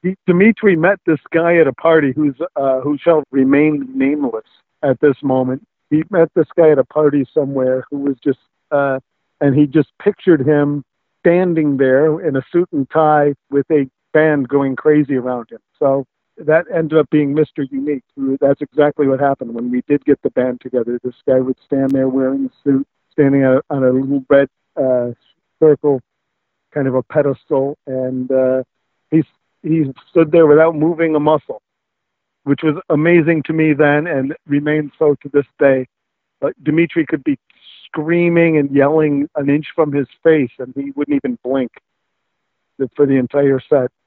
Dimitri met this guy at a party who shall remain nameless at this moment. He met this guy at a party somewhere who was just, and he just pictured him standing there in a suit and tie with a band going crazy around him. So that ended up being Mr. Unique. That's exactly what happened when we did get the band together. This guy would stand there wearing a suit, standing on a little red circle, kind of a pedestal, and he he stood there without moving a muscle, which was amazing to me then and remains so to this day. But Dimitri could be screaming and yelling an inch from his face, and he wouldn't even blink for the entire set.